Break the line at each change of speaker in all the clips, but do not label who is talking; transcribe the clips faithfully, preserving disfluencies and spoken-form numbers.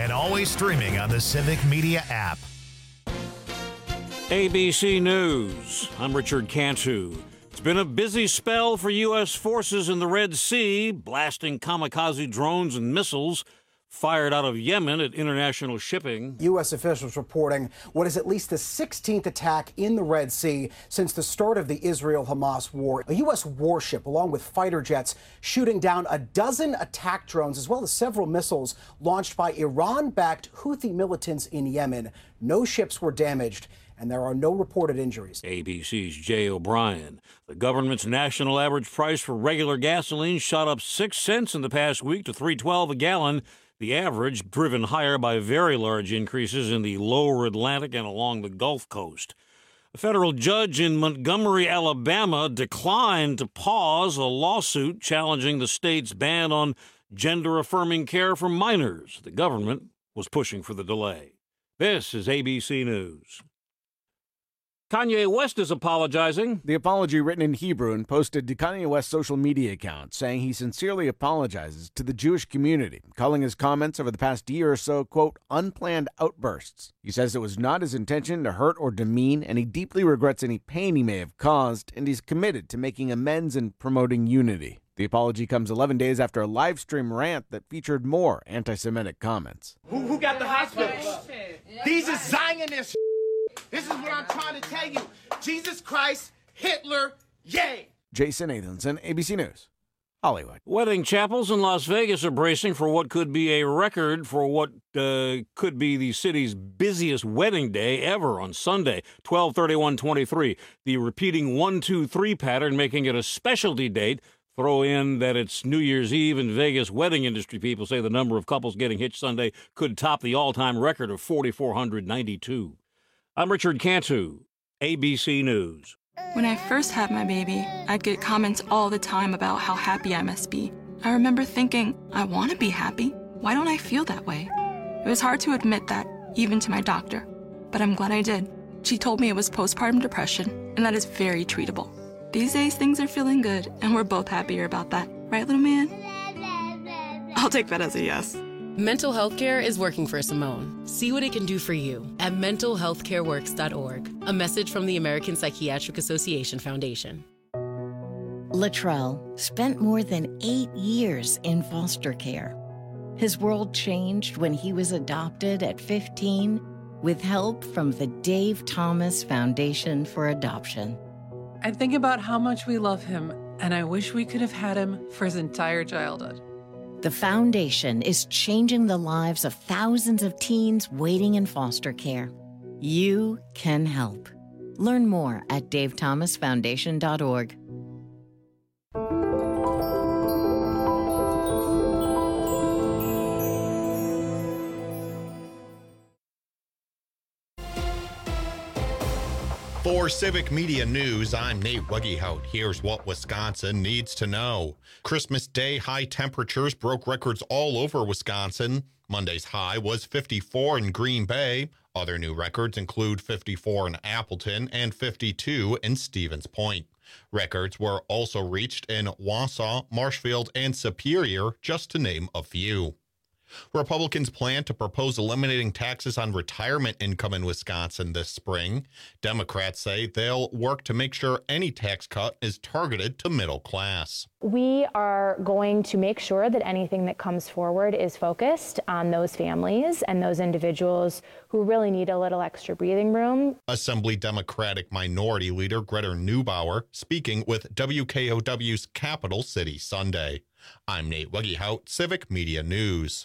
and always streaming on the Civic Media app.
A B C News. I'm Richard Cantu. It's been a busy spell for U S forces in the Red Sea, blasting kamikaze drones and missiles fired out of Yemen at international shipping.
U S officials reporting what is at least the sixteenth attack in the Red Sea since the start of the Israel-Hamas war. A U S warship, along with fighter jets, shooting down a dozen attack drones, as well as several missiles launched by Iran-backed Houthi militants in Yemen. No ships were damaged, and there are no reported injuries.
A B C's Jay O'Brien. The government's national average price for regular gasoline shot up six cents in the past week to three twelve a gallon. The average driven higher by very large increases in the lower Atlantic and along the Gulf Coast. A federal judge in Montgomery, Alabama, declined to pause a lawsuit challenging the state's ban on gender-affirming care for minors. The government was pushing for the delay. This is A B C News. Kanye West is apologizing.
The apology, written in Hebrew and posted to Kanye West's social media account, saying he sincerely apologizes to the Jewish community, calling his comments over the past year or so, quote, unplanned outbursts. He says it was not his intention to hurt or demean, and he deeply regrets any pain he may have caused, and he's committed to making amends and promoting unity. The apology comes eleven days after a live stream rant that featured more anti-Semitic comments.
Who, who got the hospitals? These are Zionists. This is what I'm trying to tell you. Jesus Christ, Hitler, yay!
Jason Nathanson, A B C News, Hollywood.
Wedding chapels in Las Vegas are bracing for what could be a record for what uh, could be the city's busiest wedding day ever on Sunday, twelve thirty-one twenty-three. The repeating one two three pattern making it a specialty date. Throw in that it's New Year's Eve, and Vegas wedding industry people say the number of couples getting hitched Sunday could top the all-time record of four thousand four hundred ninety-two. I'm Richard Cantu, A B C News.
When I first had my baby, I'd get comments all the time about how happy I must be. I remember thinking, I want to be happy. Why don't I feel that way? It was hard to admit that, even to my doctor. But I'm glad I did. She told me it was postpartum depression, and that is very treatable. These days, things are feeling good, and we're both happier about that. Right, little man? I'll take that as a yes.
Mental health care is working for Simone. See what it can do for you at mental health care works dot org. A message from the American Psychiatric Association Foundation.
Latrell spent more than eight years in foster care. His world changed when he was adopted at fifteen with help from the Dave Thomas Foundation for Adoption.
I think about how much we love him, and I wish we could have had him for his entire childhood.
The foundation is changing the lives of thousands of teens waiting in foster care. You can help. Learn more at dave thomas foundation dot org.
For Civic Media News, I'm Nate Wuggehout. Here's what Wisconsin needs to know. Christmas Day high temperatures broke records all over Wisconsin. Monday's high was fifty-four in Green Bay. Other new records include fifty-four in Appleton and fifty-two in Stevens Point. Records were also reached in Wausau, Marshfield, and Superior, just to name a few. Republicans plan to propose eliminating taxes on retirement income in Wisconsin this spring. Democrats say they'll work to make sure any tax cut is targeted to middle class.
We are going to make sure that anything that comes forward is focused on those families and those individuals who really need a little extra breathing room.
Assembly Democratic Minority Leader Greta Neubauer speaking with W K O W's Capital City Sunday. I'm Nate Wuggehout, Civic Media News.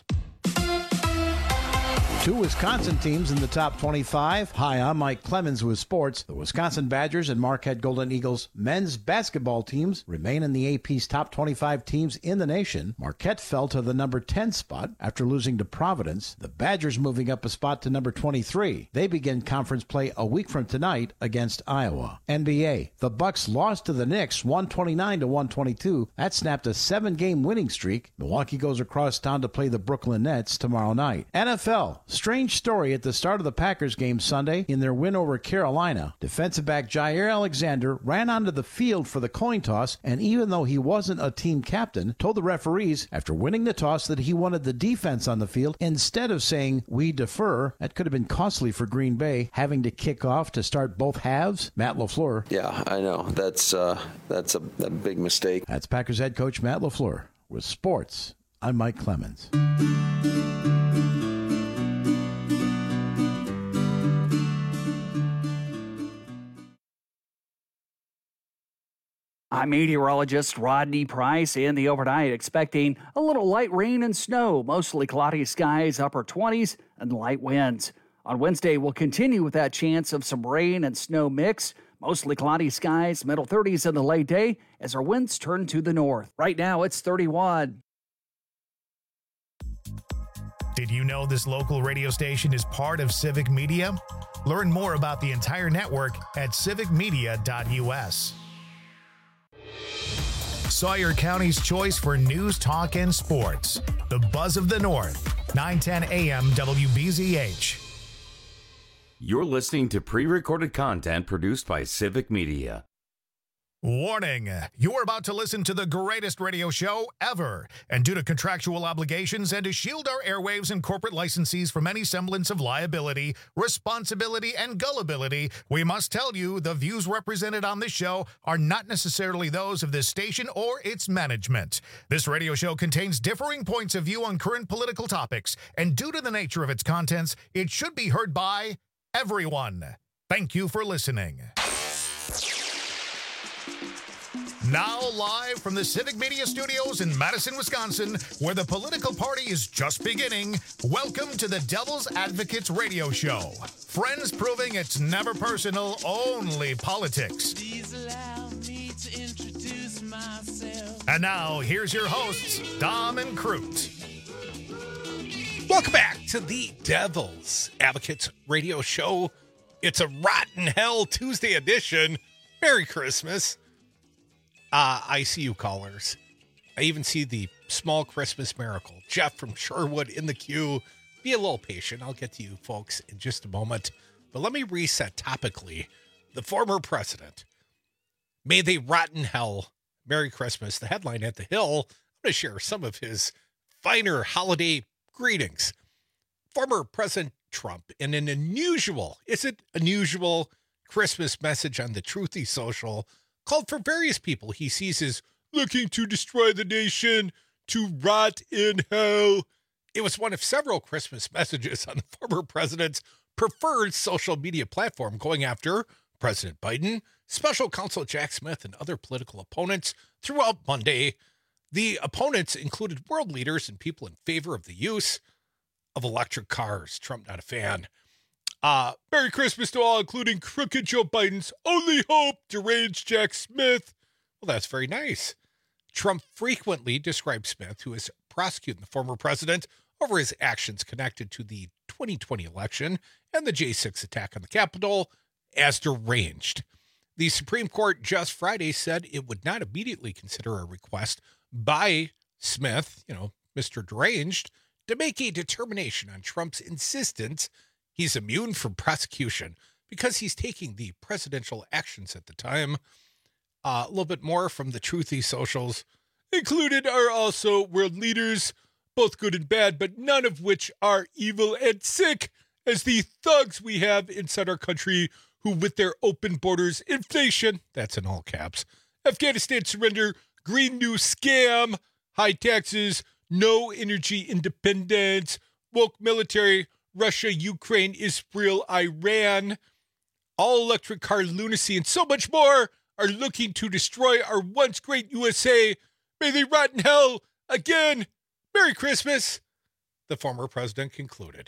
Two Wisconsin teams in the top twenty-five. Hi, I'm Mike Clemens with sports. The Wisconsin Badgers and Marquette Golden Eagles men's basketball teams remain in the A P's top twenty-five teams in the nation. Marquette fell to the number ten spot after losing to Providence. The Badgers moving up a spot to number twenty-three. They begin conference play a week from tonight against Iowa. N B A. The Bucks lost to the Knicks one twenty-nine to one twenty-two. That snapped a seven-game winning streak. Milwaukee goes across town to play the Brooklyn Nets tomorrow night. N F L. Strange story at the start of the Packers game Sunday in their win over Carolina. Defensive back Jair Alexander ran onto the field for the coin toss, and even though he wasn't a team captain, told the referees after winning the toss that he wanted the defense on the field instead of saying, "We defer." That could have been costly for Green Bay, having to kick off to start both halves. Matt LaFleur.
Yeah, I know. That's uh, that's a, a big mistake.
That's Packers head coach Matt LaFleur. With sports, I'm Mike Clemens.
I'm meteorologist Rodney Price. In the overnight, expecting a little light rain and snow, mostly cloudy skies, upper twenties, and light winds. On Wednesday, we'll continue with that chance of some rain and snow mix. Mostly cloudy skies, middle thirties in the late day as our winds turn to the north. Right now, it's thirty-one.
Did you know this local radio station is part of Civic Media? Learn more about the entire network at civic media dot u s. Sawyer County's choice for news, talk, and sports. The Buzz of the North, nine ten a m W B Z H.
You're listening to pre-recorded content produced by Civic Media.
Warning, you're about to listen to the greatest radio show ever. And due to contractual obligations and to shield our airwaves and corporate licensees from any semblance of liability, responsibility, and gullibility, we must tell you the views represented on this show are not necessarily those of this station or its management. This radio show contains differing points of view on current political topics, and due to the nature of its contents, it should be heard by everyone. Thank you for listening. Now live from the Civic Media Studios in Madison, Wisconsin, where the political party is just beginning, welcome to the Devil's Advocates Radio Show. Friends proving it's never personal, only politics. Please allow me to introduce myself. And now, here's your hosts, Dom and Crute.
Welcome back to the Devil's Advocates Radio Show. It's a Rotten Hell Tuesday edition. Merry Christmas. Uh, I see you callers. I even see the small Christmas miracle. Jeff from Sherwood in the queue. Be a little patient. I'll get to you folks in just a moment. But let me reset topically. The former president. May they rot in hell. Merry Christmas. The headline at the Hill. I'm going to share some of his finer holiday greetings. Former President Trump in an unusual, is it unusual, Christmas message on the Truthy Social called for various people he sees as looking to destroy the nation, to rot in hell. It was one of several Christmas messages on the former president's preferred social media platform going after President Biden, special counsel Jack Smith, and other political opponents throughout Monday. The opponents included world leaders and people in favor of the use of electric cars. Trump not a fan. Uh, Merry Christmas to all, including crooked Joe Biden's only hope, deranged Jack Smith. Well, that's very nice. Trump frequently described Smith, who is prosecuting the former president over his actions connected to the twenty twenty election and the J six attack on the Capitol, as deranged. The Supreme Court just Friday said it would not immediately consider a request by Smith, you know, Mister Deranged, to make a determination on Trump's insistence he's immune from prosecution because he's taking the presidential actions at the time. Uh, a little bit more from the Truthy Socials. Included are also world leaders, both good and bad, but none of which are evil and sick as the thugs we have inside our country who, with their open borders, inflation, that's in all caps, Afghanistan surrender, Green New scam, high taxes, no energy independence, woke military, Russia, Ukraine, Israel, Iran, all electric car lunacy, and so much more are looking to destroy our once great U S A. May they rot in hell again. Merry Christmas, the former president concluded.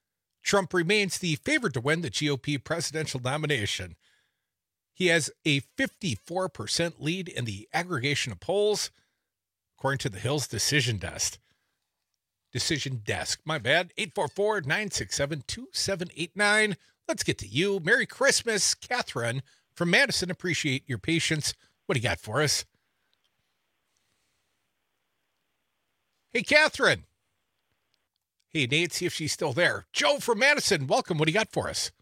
Trump remains the favorite to win the G O P presidential nomination. He has a fifty-four percent lead in the aggregation of polls, according to the Hill's decision desk. Decision desk. My bad. eight four four, nine six seven, two seven eight nine. Let's get to you. Merry Christmas, Catherine from Madison. Appreciate your patience. What do you got for us? Hey, Catherine. Hey, Nate, see if she's still there. Joe from Madison, welcome. What do you got for us?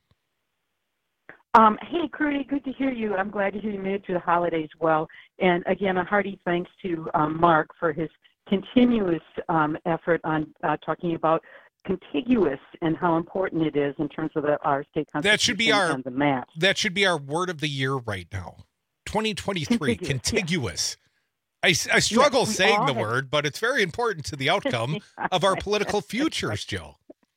Um, hey, Crudy, good to hear you. I'm glad to hear you made it through the holidays well. And again, a hearty thanks to um, Mark for his continuous um, effort on uh, talking about contiguous and how important it is in terms of the, our state constitution
That should be our
and the map.
That should be our word of the year right now. twenty twenty-three, contiguous. contiguous. Yeah. I, I struggle
yes,
saying the
have.
word, but it's very important to the outcome of our political futures, Joe.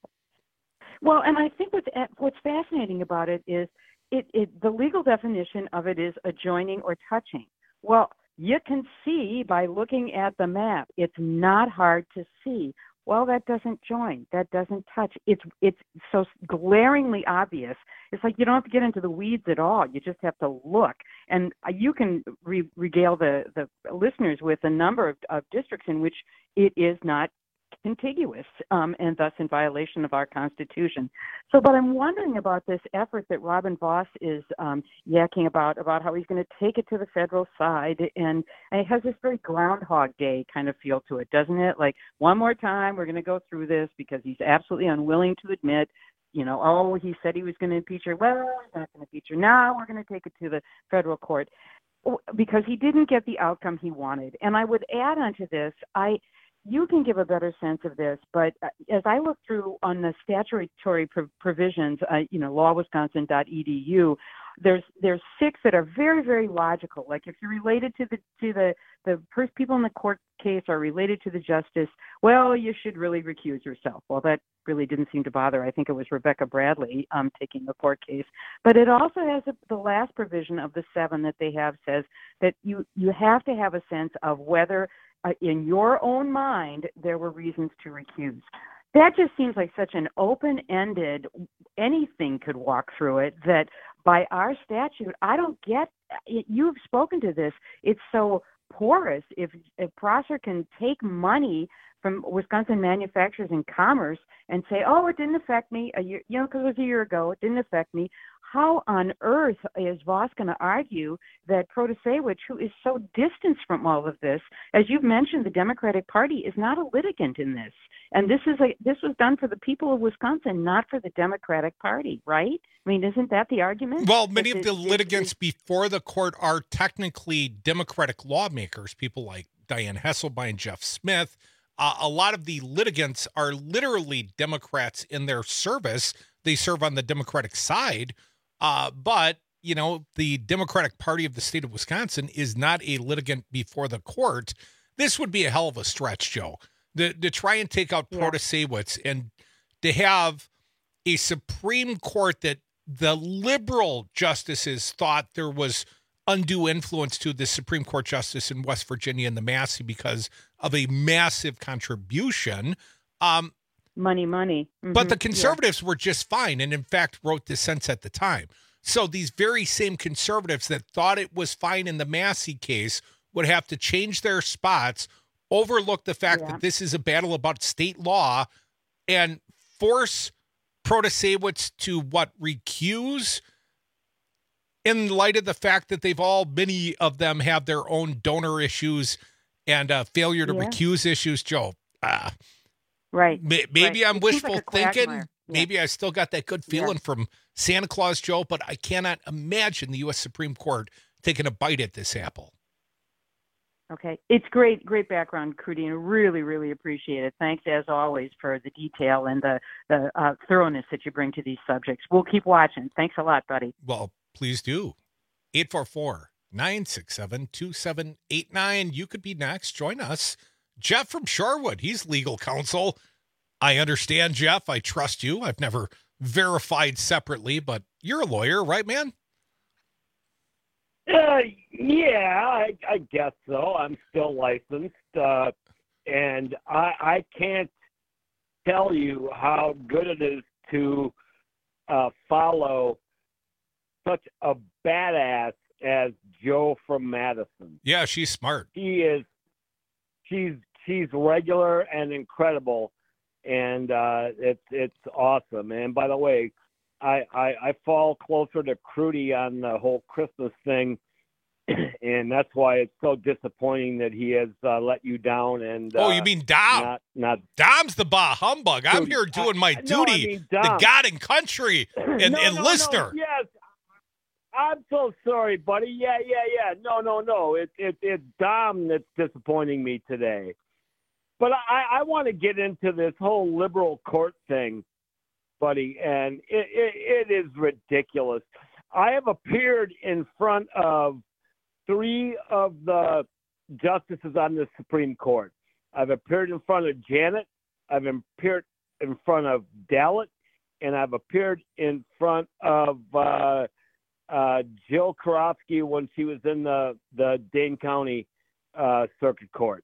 Well, and I think what's, what's fascinating about it is it, it the legal definition of it is adjoining or touching. Well, you can see by looking at the map, it's not hard to see. Well, that doesn't join. That doesn't touch. It's it's so glaringly obvious. It's like you don't have to get into the weeds at all. You just have to look. And you can re- regale the, the listeners with a number of, of districts in which it is not contiguous um, and thus in violation of our Constitution. So, but I'm wondering about this effort that Robin Vos is um, yakking about, about how he's going to take it to the federal side. And, and it has this very Groundhog Day kind of feel to it, doesn't it? Like, one more time, we're going to go through this because he's absolutely unwilling to admit, you know, oh, he said he was going to impeach her. Well, he's not going to impeach her. Now we're going to take it to the federal court because he didn't get the outcome he wanted. And I would add on to this, I you can give a better sense of this, but as I look through on the statutory pro- provisions, uh, you know, law wisconsin dot e d u, there's there's six that are very, very logical. Like if you're related to the to the the first people in the court case are related to the justice, well, you should really recuse yourself. Well, that really didn't seem to bother. I think it was Rebecca Bradley um, taking the court case. But it also has a, the last provision of the seven that they have says that you you have to have a sense of whether Uh, in your own mind, there were reasons to recuse. That just seems like such an open-ended, anything could walk through it, that by our statute, I don't get, you've spoken to this, it's so porous. If, if Prosser can take money from Wisconsin manufacturers and commerce and say, oh, it didn't affect me, a year, you know, because it was a year ago, it didn't affect me. How on earth is Vos going to argue that Protasewicz, who is so distanced from all of this, as you've mentioned, the Democratic Party is not a litigant in this, and this is a this was done for the people of Wisconsin, not for the Democratic Party, right? I mean, isn't that the argument?
Well, many
that
of the
this,
litigants
this,
before the court are technically Democratic lawmakers, people like Diane Hesselbein, Jeff Smith. Uh, a lot of the litigants are literally Democrats in their service. They serve on the Democratic side. Uh, but, you know, the Democratic Party of the state of Wisconsin is not a litigant before the court. This would be a hell of a stretch, Joe, to, to try and take out yeah. Protasewicz and to have a Supreme Court that the liberal justices thought there was undue influence to the Supreme Court justice in West Virginia and the Massey because of a massive contribution. Um,
Money, money. Mm-hmm.
But the conservatives
yeah.
were just fine and, in fact, wrote dissents at the time. So these very same conservatives that thought it was fine in the Massey case would have to change their spots, overlook the fact yeah. that this is a battle about state law, and force Protasewicz to, what, recuse in light of the fact that they've all, many of them have their own donor issues and uh, failure to yeah. recuse issues. Joe, uh,
Right.
Maybe
right.
I'm
it
wishful
like
thinking.
Yeah.
Maybe I still got that good feeling
yeah.
from Santa Claus, Joe, but I cannot imagine the U S Supreme Court taking a bite at this apple.
Okay. It's great, great background, Crudy, and really, really appreciate it. Thanks, as always, for the detail and the, the uh, thoroughness that you bring to these subjects. We'll keep watching. Thanks a lot, buddy.
Well, please do. eight four four, nine six seven, two seven eight nine. You could be next. Join us. Jeff from Shorewood, he's legal counsel. I understand, Jeff. I trust you. I've never verified separately, but you're a lawyer, right, man?
Uh, yeah, I, I guess so. I'm still licensed, uh, and I, I can't tell you how good it is to uh, follow such a badass as Joe from Madison.
Yeah, she's smart.
She is. She's she's regular and incredible, and uh, it's it's awesome. And by the way, I, I I fall closer to Crudy on the whole Christmas thing, and that's why it's so disappointing that he has uh, let you down. And
oh,
uh,
you mean Dom?
Not, not
Dom's the bah humbug. I'm here doing my
uh,
duty,
no, I mean,
the God and country and,
no,
and
no,
listener.
No, yes, I'm so sorry, buddy. Yeah, yeah, yeah. No, no, no. It's it, it's Dom that's disappointing me today. But I, I want to get into this whole liberal court thing, buddy, and it, it, it is ridiculous. I have appeared in front of three of the justices on the Supreme Court. I've appeared in front of Janet, I've appeared in front of Dalit, and I've appeared in front of uh, uh, Jill Karofsky when she was in the, the Dane County uh, Circuit Court.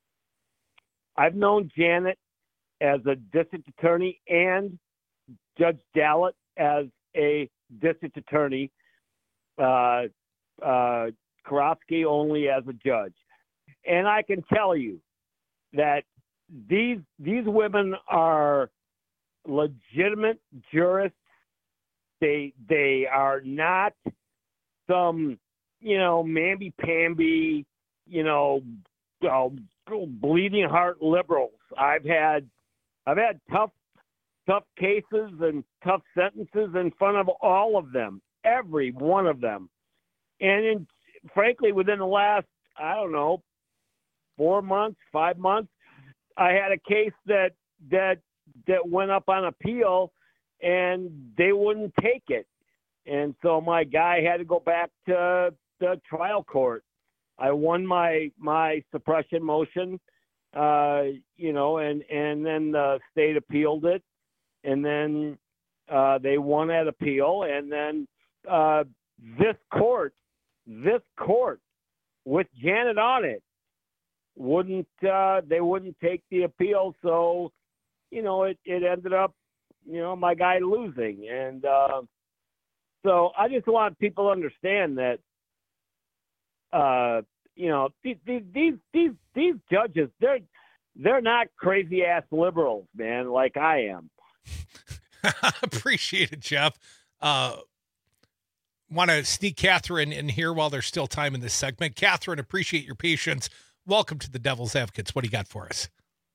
I've known Janet as a district attorney and Judge Dalit as a district attorney, uh, uh, Karofsky only as a judge. And I can tell you that these these women are legitimate jurists. They they are not some, you know, mamby-pamby, you know, uh, bleeding heart liberals. I've had I've had tough tough cases and tough sentences in front of all of them, every one of them. And in, frankly, within the last, I don't know, four months, five months, I had a case that that that went up on appeal, and they wouldn't take it. And so my guy had to go back to the trial court. I won my my suppression motion, uh, you know, and, and then the state appealed it. And then uh, they won that appeal. And then uh, this court, this court with Janet on it, wouldn't uh, they wouldn't take the appeal. So, you know, it, it ended up, you know, my guy losing. And uh, so I just want people to understand that, uh, you know, these, these, these, these judges, they're, they're not crazy ass liberals, man, like I am.
Appreciate it, Jeff. Uh, want to sneak Catherine in here while there's still time in this segment. Catherine, appreciate your patience. Welcome to the Devil's Advocates. What do you got for us?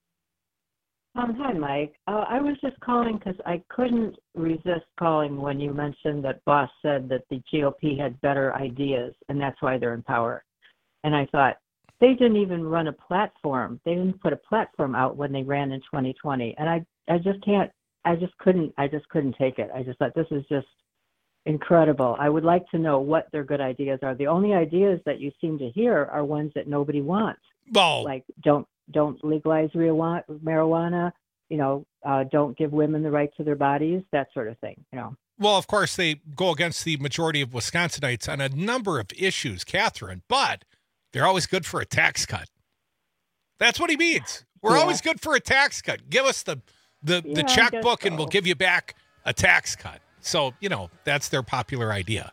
Um, hi, Mike. Uh, I was just calling because I couldn't resist calling when you mentioned that Boss said that the G O P had better ideas, and that's why they're in power. And I thought, they didn't even run a platform. They didn't put a platform out when they ran in twenty twenty. And I, I just can't, I just couldn't, I just couldn't take it. I just thought, this is just incredible. I would like to know what their good ideas are. The only ideas that you seem to hear are ones that nobody wants.
Well,
like don't don't legalize marijuana, you know, uh, don't give women the right to their bodies, that sort of thing, you know.
Well, of course, they go against the majority of Wisconsinites on a number of issues, Catherine, but they're always good for a tax cut. That's what he means. We're
Yeah.
always good for a tax cut. Give us the the,
Yeah,
the
I guess
checkbook and
so.
we'll give you back a tax cut. So, you know, that's their popular idea.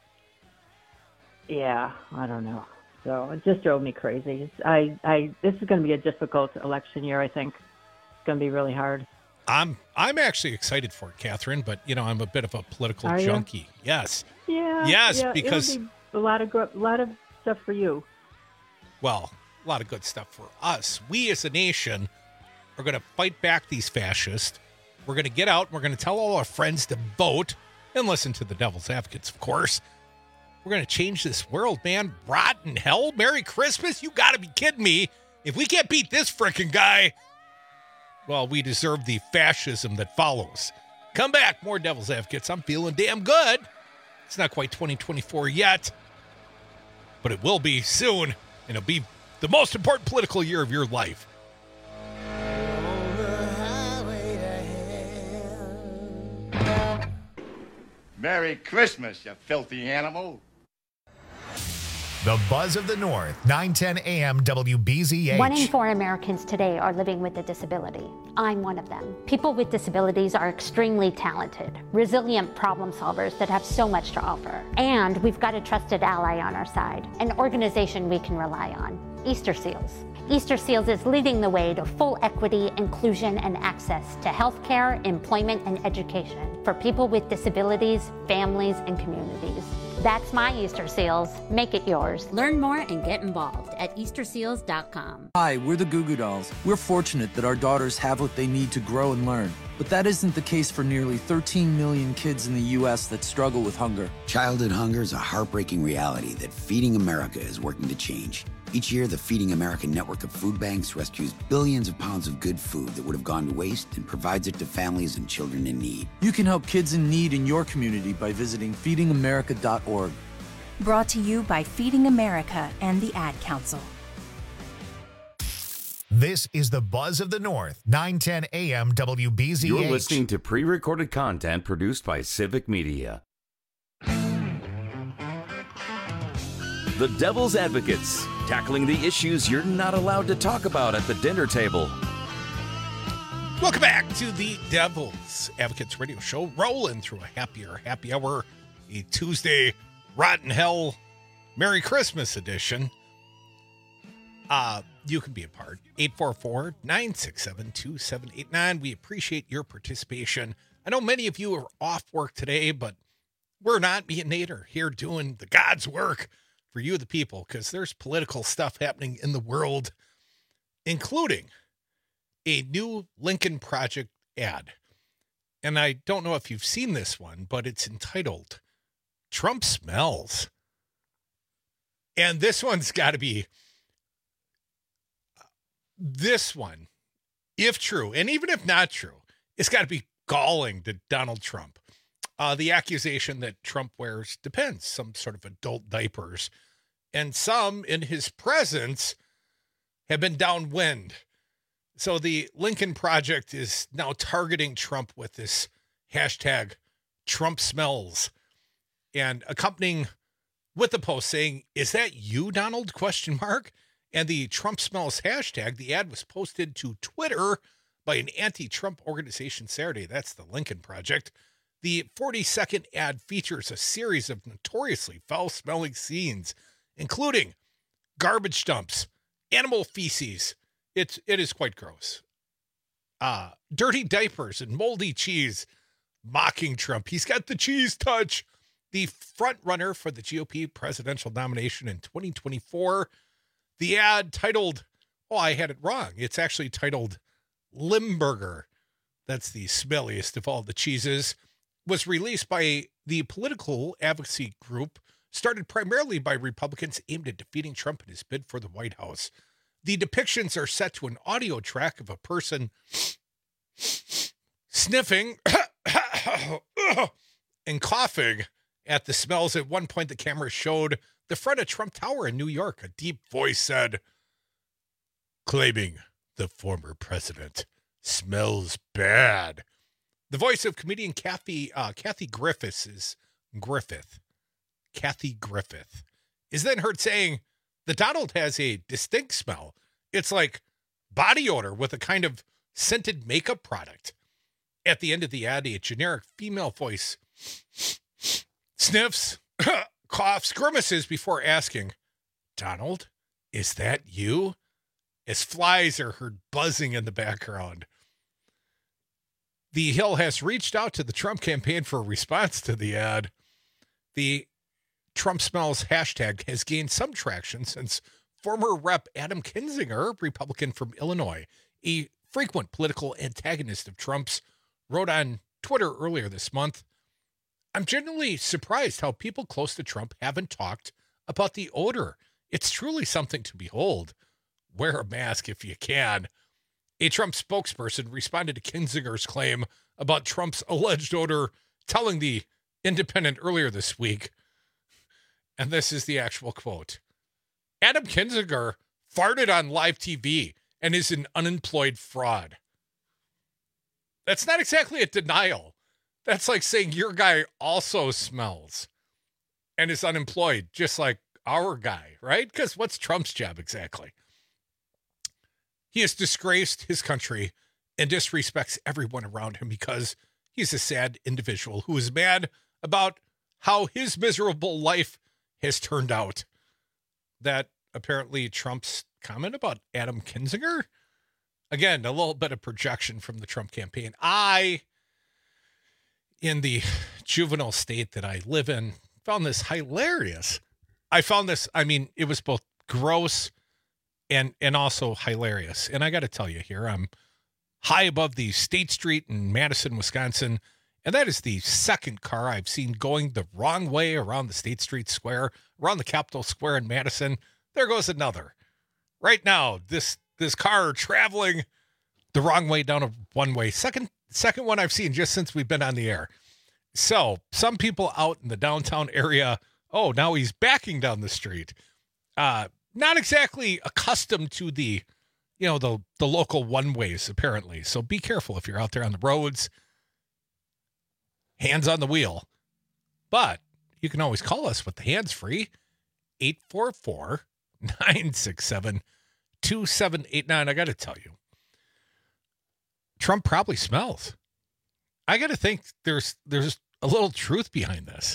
Yeah, I don't know. So it just drove me crazy. It's, I, I, this is going to be a difficult election year, I think. It's going to be really hard.
I'm I'm actually excited for it, Catherine, but, you know, I'm a bit of a political
Are you?
junkie. Yes.
Yeah.
Yes,
yeah,
because,
it'll be a lot of gro- a lot of stuff for you.
well, a lot of good stuff for us. We as a nation are going to fight back these fascists. We're going to get out. We're going to tell all our friends to vote and listen to the Devil's Advocates, of course. We're going to change this world, man. Rotten hell. Merry Christmas. You got to be kidding me. If we can't beat this frickin' guy, well, we deserve the fascism that follows. Come back. More Devil's Advocates. I'm feeling damn good. It's not quite twenty twenty-four yet, but it will be soon, and it'll be the most important political year of your life.
Merry Christmas, you filthy animal.
The Buzz of the North, nine ten A M W B Z H.
One in four Americans today are living with a disability. I'm one of them. People with disabilities are extremely talented, resilient problem solvers that have so much to offer. And we've got a trusted ally on our side, an organization we can rely on, Easter Seals. Easter Seals is leading the way to full equity, inclusion, and access to healthcare, employment, and education for people with disabilities, families, and communities. That's my Easter Seals. Make it yours.
Learn more and get involved at Easter Seals dot com.
Hi, we're the Goo Goo Dolls. We're fortunate that our daughters have what they need to grow and learn. But that isn't the case for nearly thirteen million kids in the U S that struggle with hunger.
Childhood hunger is a heartbreaking reality that Feeding America is working to change. Each year, the Feeding America network of food banks rescues billions of pounds of good food that would have gone to waste and provides it to families and children in need.
You can help kids in need in your community by visiting feeding america dot org.
Brought to you by Feeding America and the Ad Council.
This is the Buzz of the North, nine ten A M W B Z H.
You're listening to pre-recorded content produced by Civic Media. The Devil's Advocates, tackling the issues you're not allowed to talk about at the dinner table.
Welcome back to the Devil's Advocates radio show, rolling through a happier happy hour, a Tuesday Rotten Hell Merry Christmas edition. Uh, you can be a part. eight four four, nine six seven, two seven eight nine. We appreciate your participation. I know many of you are off work today, but we're not. Me and Nate are here doing the God's work for you, the people, because there's political stuff happening in the world, including a new Lincoln Project ad. And I don't know if you've seen this one, but it's entitled Trump Smells. And this one's got to be, this one, if true, and even if not true, it's got to be galling to Donald Trump. Uh, the accusation that Trump wears Depends, some sort of adult diapers, and some in his presence have been downwind. So the Lincoln Project is now targeting Trump with this hashtag Trump Smells, and accompanying with the post saying, "Is that you, Donald?" question mark. And the Trump Smells hashtag, the ad was posted to Twitter by an anti-Trump organization Saturday. That's the Lincoln Project. The forty-second ad features a series of notoriously foul-smelling scenes, including garbage dumps, animal feces. It's, it is quite gross. Uh, dirty diapers and moldy cheese, mocking Trump. He's got the cheese touch. The front runner for the G O P presidential nomination in twenty twenty-four. The ad titled, oh, I had it wrong. It's actually titled Limburger. That's the smelliest of all the cheeses. Was released by the political advocacy group, started primarily by Republicans aimed at defeating Trump in his bid for the White House. The depictions are set to an audio track of a person sniffing and coughing at the smells. At one point, the camera showed the front of Trump Tower in New York. A deep voice said, claiming the former president smells bad. The voice of comedian Kathy uh, Kathy Griffiths is Griffith. Kathy Griffith is then heard saying the Donald has a distinct smell. It's like body odor with a kind of scented makeup product. At the end of the ad, a generic female voice sniffs, coughs, grimaces before asking, "Donald, is that you?" As flies are heard buzzing in the background. The Hill has reached out to the Trump campaign for a response to the ad. The Trump Smells hashtag has gained some traction since former Rep Adam Kinzinger, Republican from Illinois, a frequent political antagonist of Trump's, wrote on Twitter earlier this month, "I'm genuinely surprised how people close to Trump haven't talked about the odor. It's truly something to behold. Wear a mask if you can." A Trump spokesperson responded to Kinzinger's claim about Trump's alleged odor, telling the Independent earlier this week, and this is the actual quote, "Adam Kinzinger farted on live T V and is an unemployed fraud." That's not exactly a denial. That's like saying your guy also smells and is unemployed, just like our guy, right? Because what's Trump's job exactly? He has disgraced his country and disrespects everyone around him because he's a sad individual who is mad about how his miserable life has turned out. That apparently Trump's comment about Adam Kinzinger. Again, a little bit of projection from the Trump campaign. I, in the juvenile state that I live in, found this hilarious. I found this, I mean, it was both gross and and also hilarious. And I got to tell you here, I'm high above the State Street in Madison, Wisconsin, and that is the second car I've seen going the wrong way around the State Street Square, around the Capitol Square in Madison. There goes another. Right now, this this car traveling the wrong way down a one-way. Second, second one I've seen just since we've been on the air. So some people out in the downtown area, oh, now he's backing down the street. Uh, not exactly accustomed to the, you know, the, the local one-ways, apparently. So be careful if you're out there on the roads. Hands on the wheel. But you can always call us with the hands free. eight four four, nine six seven, two seven eight nine. I got to tell you, Trump probably smells. I got to think there's there's a little truth behind this.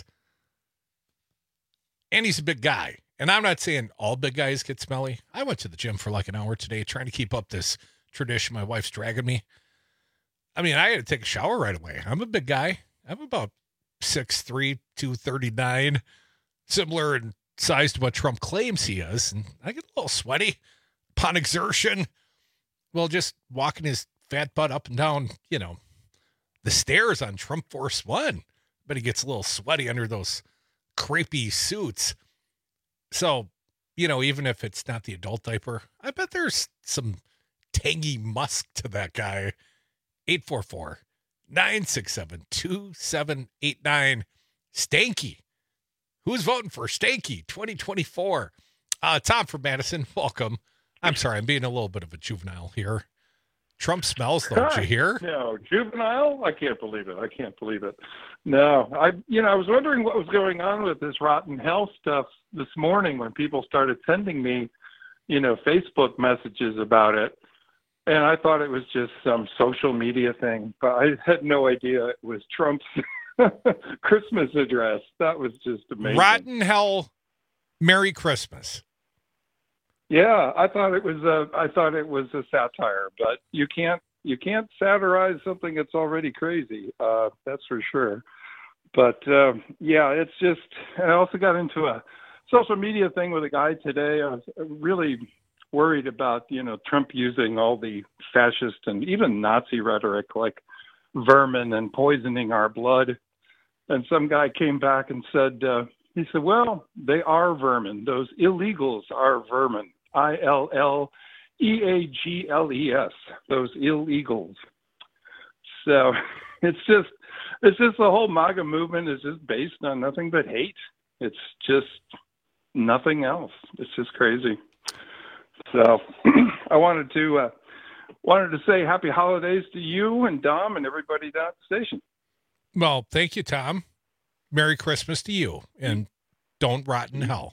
And he's a big guy. And I'm not saying all big guys get smelly. I went to the gym for like an hour today trying to keep up this tradition my wife's dragging me. I mean, I had to take a shower right away. I'm a big guy. I'm about six three, two thirty-nine, similar in size to what Trump claims he is. And I get a little sweaty upon exertion. Well, just walking his fat butt up and down, you know, the stairs on Trump Force One. But he gets a little sweaty under those crepey suits. So, you know, even if it's not the adult diaper, I bet there's some tangy musk to that guy. eight four four, nine six seven, two seven eight nine. Stanky. Who's voting for Stanky twenty twenty-four? Uh, Tom from Madison, welcome. I'm sorry, I'm being a little bit of a juvenile here. Trump smells, though. Did you hear?
No, juvenile? I can't believe it. I can't believe it. No, I, you know, I was wondering what was going on with this rotten hell stuff this morning when people started sending me, you know, Facebook messages about it. And I thought it was just some social media thing, but I had no idea it was Trump's Christmas address. That was just amazing.
Rotten hell, Merry Christmas.
Yeah, I thought it was a I thought it was a satire, but you can't you can't satirize something that's already crazy. Uh, that's for sure. But uh, yeah, it's just. I also got into a social media thing with a guy today. I was really worried about you know Trump using all the fascist and even Nazi rhetoric like vermin and poisoning our blood. And some guy came back and said uh, he said, well, they are vermin. Those illegals are vermin. I L L E A G L E S, those illegals. So it's just, it's just the whole MAGA movement is just based on nothing but hate. It's just nothing else. It's just crazy. So I wanted to, uh, wanted to say happy holidays to you and Dom and everybody down at the station.
Well, thank you, Tom. Merry Christmas to you, and don't rot in hell.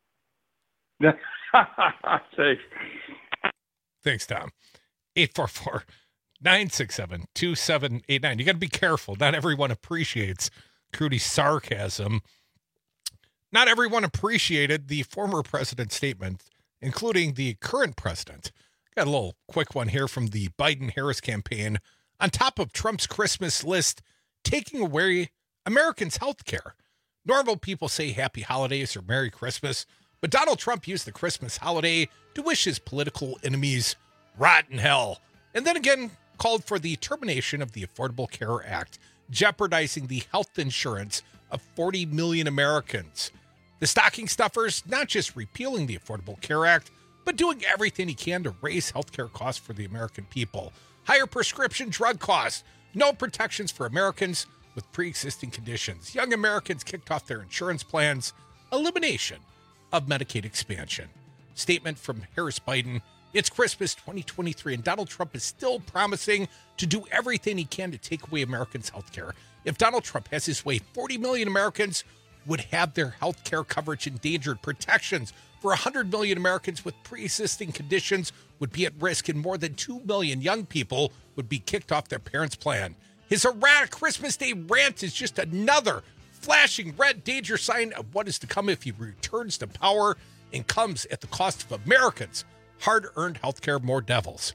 Thanks.
Thanks, Tom. eight four four, nine six seven, two seven eight nine. You got to be careful. Not everyone appreciates Crudy's sarcasm. Not everyone appreciated the former president's statement, including the current president. Got a little quick one here from the Biden-Harris campaign. On top of Trump's Christmas list, taking away Americans' health care. Normal people say happy holidays or Merry Christmas, but Donald Trump used the Christmas holiday to wish his political enemies rotten hell, and then again called for the termination of the Affordable Care Act, jeopardizing the health insurance of forty million Americans. The stocking stuffers not just repealing the Affordable Care Act, but doing everything he can to raise healthcare costs for the American people. Higher prescription drug costs, no protections for Americans with pre-existing conditions. Young Americans kicked off their insurance plans, elimination of Medicaid expansion. Statement from Harris Biden. It's Christmas twenty twenty-three, and Donald Trump is still promising to do everything he can to take away Americans' health care. If Donald Trump has his way, forty million Americans would have their health care coverage endangered. Protections for one hundred million Americans with pre-existing conditions would be at risk, and more than two million young people would be kicked off their parents' plan. His erratic Christmas Day rant is just another flashing red danger sign of what is to come if he returns to power, and comes at the cost of Americans' hard-earned health care. More devils.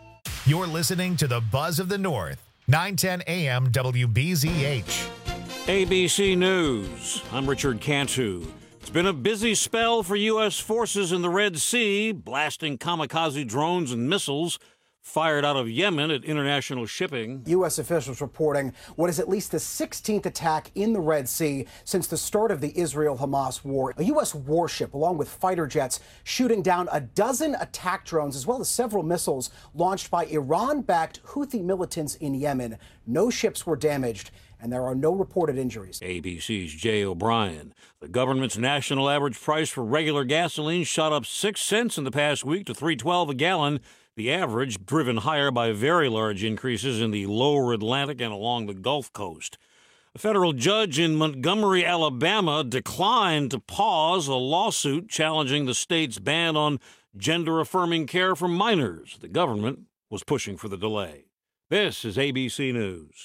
You're listening to the Buzz of the North, nine ten A M W B Z H.
A B C News. I'm Richard Cantu. It's been a busy spell for U S forces in the Red Sea, blasting kamikaze drones and missiles fired out of Yemen at international shipping.
U S officials reporting what is at least the sixteenth attack in the Red Sea since the start of the Israel-Hamas war. A U S warship, along with fighter jets, shooting down a dozen attack drones, as well as several missiles launched by Iran-backed Houthi militants in Yemen. No ships were damaged, and there are no reported injuries.
A B C's Jay O'Brien. The government's national average price for regular gasoline shot up six cents in the past week to three twelve a gallon. The average driven higher by very large increases in the lower Atlantic and along the Gulf Coast. A federal judge in Montgomery, Alabama, declined to pause a lawsuit challenging the state's ban on gender-affirming care for minors. The government was pushing for the delay. This is A B C News.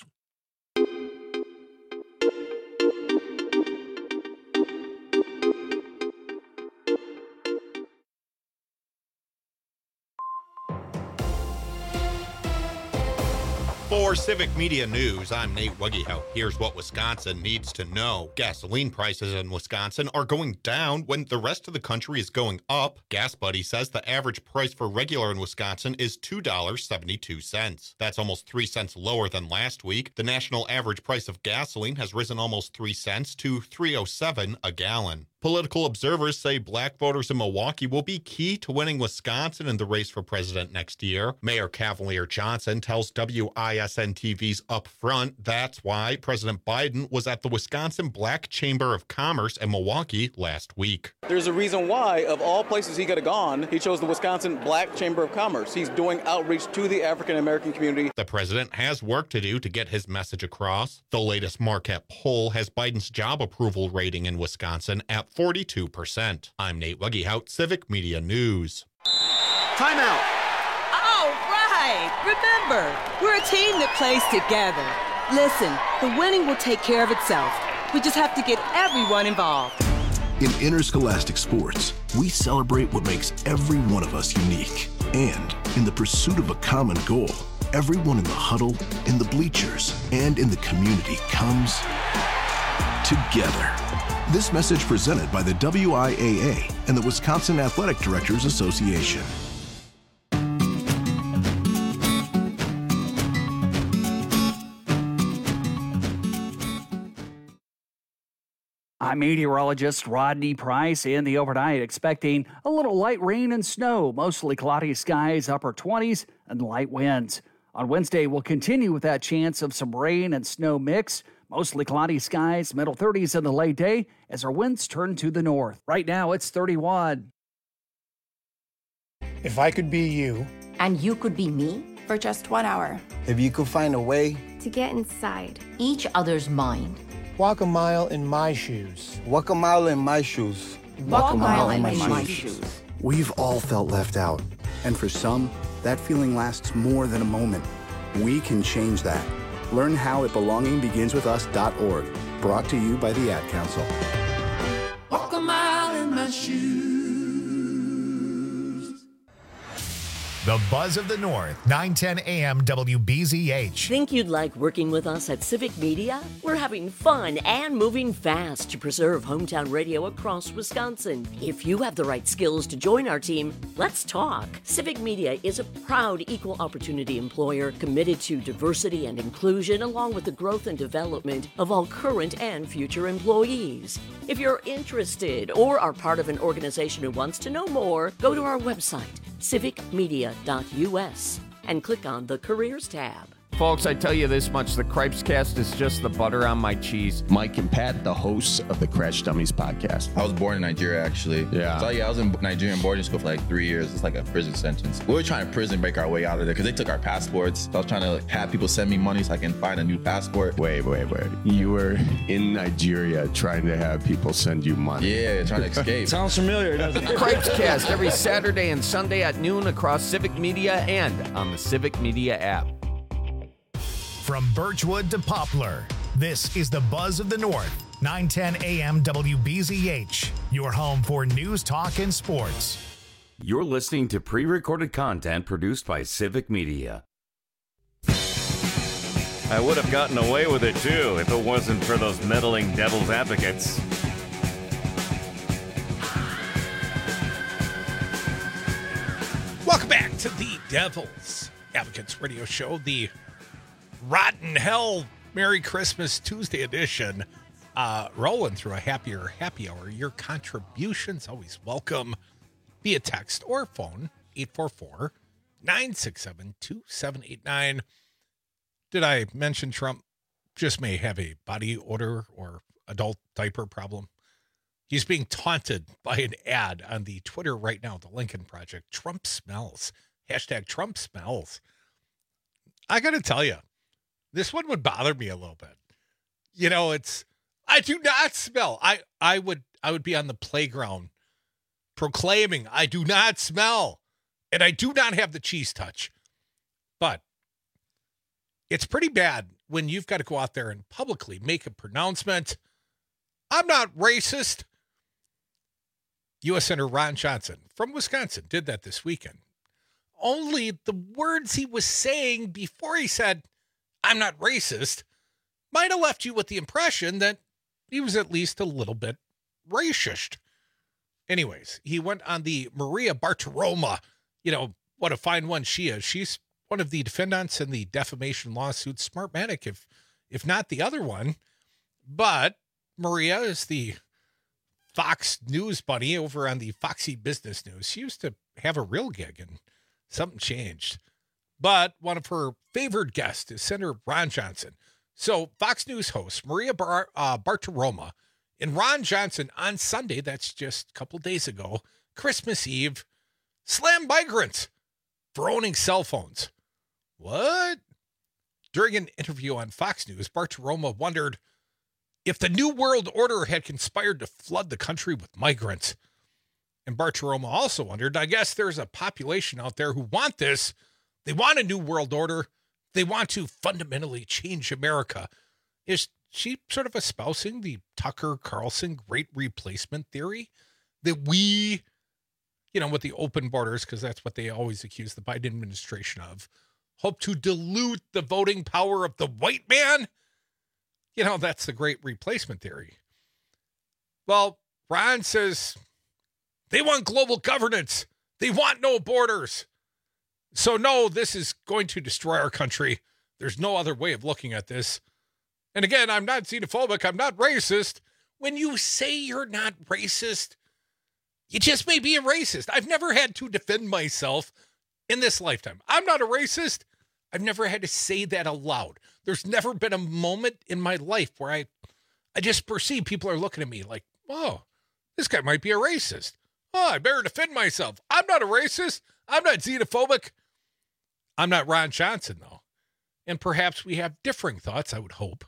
For Civic Media News, I'm Nate Wuggyhout. Here's what Wisconsin needs to know. Gasoline prices in Wisconsin are going down when the rest of the country is going up. Gas Buddy says the average price for regular in Wisconsin is two dollars and seventy-two cents. That's almost three cents lower than last week. The national average price of gasoline has risen almost three cents to three oh seven a gallon. Political observers say black voters in Milwaukee will be key to winning Wisconsin in the race for president next year. Mayor Cavalier Johnson tells W I S N T V's Up Front that's why President Biden was at the Wisconsin Black Chamber of Commerce in Milwaukee last week.
There's a reason why, of all places he could have gone, he chose the Wisconsin Black Chamber of Commerce. He's doing outreach to the African-American community.
The president has work to do to get his message across. The latest Marquette poll has Biden's job approval rating in Wisconsin at forty-two percent. I'm Nate Wuggyhout, Civic Media News.
Timeout. All right. Remember, we're a team that plays together. Listen, the winning will take care of itself. We just have to get everyone involved.
In interscholastic sports, we celebrate what makes every one of us unique. And in the pursuit of a common goal, everyone in the huddle, in the bleachers, and in the community comes together. This message presented by the W I A A and the Wisconsin Athletic Directors Association.
I'm meteorologist Rodney Price. In the overnight, expecting a little light rain and snow, mostly cloudy skies, upper twenties, and light winds. On Wednesday, we'll continue with that chance of some rain and snow mix. Mostly cloudy skies, middle thirties in the late day as our winds turn to the north. Right now, it's thirty-one.
If I could be you.
And you could be me?
For just one hour.
If you could find a way.
To get inside.
Each other's mind.
Walk a mile in my shoes.
Walk a mile in my shoes.
Walk, Walk a mile, mile in, in my, my shoes. shoes.
We've all felt left out. And for some, that feeling lasts more than a moment. We can change that. Learn how at belonging begins with us dot org. Brought to you by the Ad Council.
Walk a mile in my shoes.
The Buzz of the North, nine ten A M W B Z H.
Think you'd like working with us at Civic Media? We're having fun and moving fast to preserve hometown radio across Wisconsin. If you have the right skills to join our team, let's talk. Civic Media is a proud equal opportunity employer committed to diversity and inclusion, along with the growth and development of all current and future employees. If you're interested or are part of an organization who wants to know more, go to our website, civic media dot U S, and click on the Careers tab.
Folks, I tell you this much, the Cripes Cast is just the butter on my cheese.
Mike and Pat, the hosts of the Crash Dummies podcast.
I was born in Nigeria, actually.
Yeah.
So, yeah, I was in Nigerian boarding school for like three years. It's like a prison sentence. We were trying to prison break our way out of there because they took our passports. So I was trying to like, have people send me money so I can find a new passport.
Wait, wait, wait. You were in Nigeria trying to have people send you money.
Yeah, trying to escape.
Sounds familiar, doesn't it? Cripes Cast every Saturday and Sunday at noon across Civic Media and on the Civic Media app.
From Birchwood to Poplar, this is the Buzz of the North, nine ten A M W B Z H, your home for news, talk, and sports.
You're listening to pre-recorded content produced by Civic Media.
I would have gotten away with it, too, if it wasn't for those meddling devil's advocates.
Welcome back to the Devil's Advocates Radio Show, the Rotten Hell Merry Christmas Tuesday edition. Uh, rolling through a happier happy hour. Your contributions always welcome via text or phone, eight four four, nine six seven, two seven eight nine. Did I mention Trump just may have a body odor or adult diaper problem? He's being taunted by an ad on the Twitter right now, the Lincoln Project. Trump smells. Hashtag Trump smells. I got to tell you, this one would bother me a little bit. You know, it's, I do not smell. I, I would, I would be on the playground proclaiming, I do not smell. And I do not have the cheese touch. But it's pretty bad when you've got to go out there and publicly make a pronouncement. I'm not racist. U S Senator Ron Johnson from Wisconsin did that this weekend. Only the words he was saying before he said, I'm not racist, might have left you with the impression that he was at least a little bit racist. Anyways, he went on the Maria Bartiromo. You know, what a fine one she is. She's one of the defendants in the defamation lawsuit. Smartmatic, if if not the other one. But Maria is the Fox News bunny over on the Foxy Business News. She used to have a real gig, and something changed. But one of her favored guests is Senator Ron Johnson. So Fox News host Maria Bar- uh, Bartiromo and Ron Johnson on Sunday, that's just a couple days ago, Christmas Eve, slammed migrants for owning cell phones. What? During an interview on Fox News, Bartiromo wondered if the New World Order had conspired to flood the country with migrants. And Bartiromo also wondered, I guess there's a population out there who want this. They want a New World Order. They want to fundamentally change America. Is she sort of espousing the Tucker Carlson Great Replacement theory? That we, you know, with the open borders, because that's what they always accuse the Biden administration of, hope to dilute the voting power of the white man? You know, that's the Great Replacement theory. Well, Ron says they want global governance. They want no borders. So, no, this is going to destroy our country. There's no other way of looking at this. And again, I'm not xenophobic. I'm not racist. When you say you're not racist, you just may be a racist. I've never had to defend myself in this lifetime. I'm not a racist. I've never had to say that aloud. There's never been a moment in my life where I, I just perceive people are looking at me like, oh, this guy might be a racist. Oh, I better defend myself. I'm not a racist. I'm not xenophobic. I'm not Ron Johnson, though. And perhaps we have differing thoughts, I would hope.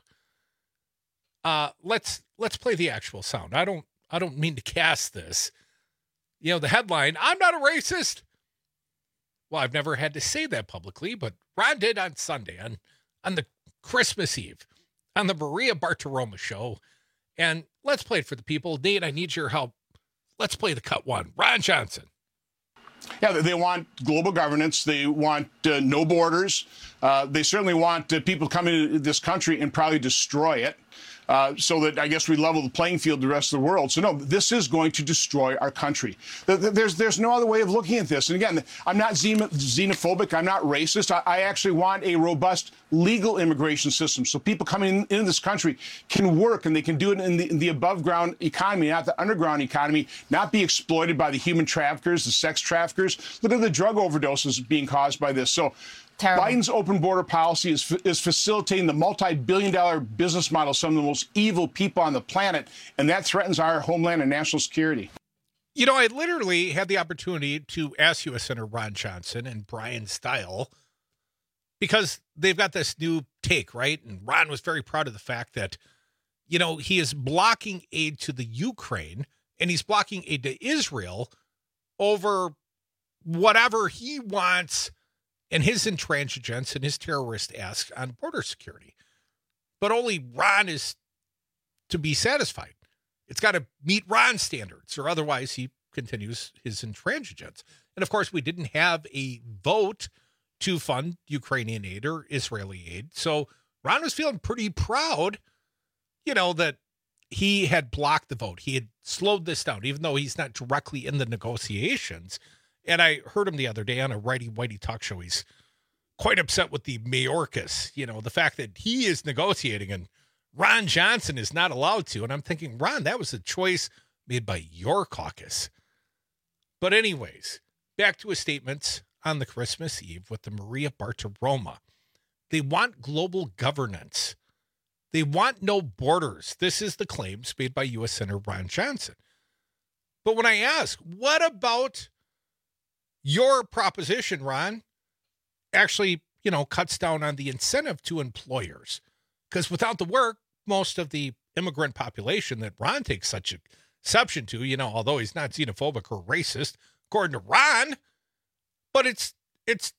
Uh, let's let's play the actual sound. I don't I don't mean to cast this. You know, the headline, I'm not a racist. Well, I've never had to say that publicly, but Ron did on Sunday, on, on the Christmas Eve, on the Maria Bartiromo show. And let's play it for the people. Nate, I need your help. Let's play the cut one. Ron Johnson.
Yeah, they want global governance. They want uh, no borders. Uh, they certainly want uh, people coming into this country and probably destroy it. Uh, so that I guess we level the playing field the rest of the world. So no, this is going to destroy our country. There's there's no other way of looking at this. And again, I'm not xenophobic. I'm not racist. I, I actually want a robust legal immigration system so people coming in, into this country can work and they can do it in the, in the above ground economy, not the underground economy, not be exploited by the human traffickers, the sex traffickers. Look at the drug overdoses being caused by this. So terrible. Biden's open border policy is, is facilitating the multi-billion dollar business model of some of the most evil people on the planet, and that threatens our homeland and national security.
You know, I literally had the opportunity to ask U S Senator Ron Johnson and Brian Style, because they've got this new take, right? And Ron was very proud of the fact that, you know, he is blocking aid to the Ukraine and he's blocking aid to Israel over whatever he wants and his intransigence and his terrorist asks on border security. But only Ron is to be satisfied. It's got to meet Ron's standards, or otherwise he continues his intransigence. And of course, we didn't have a vote to fund Ukrainian aid or Israeli aid. So Ron was feeling pretty proud, you know, that he had blocked the vote. He had slowed this down, even though he's not directly in the negotiations. And I heard him the other day on a Righty Whitey talk show. He's quite upset with the Mayorkas, you know, the fact that he is negotiating and Ron Johnson is not allowed to. And I'm thinking, Ron, that was a choice made by your caucus. But anyways, back to his statements on the Christmas Eve with the Maria Bartiromo. They want global governance. They want no borders. This is the claims made by U S Senator Ron Johnson. But when I ask, what about your proposition, Ron, actually, you know, cuts down on the incentive to employers? Because without the work, most of the immigrant population that Ron takes such exception to, you know, although he's not xenophobic or racist, according to Ron, but it's it's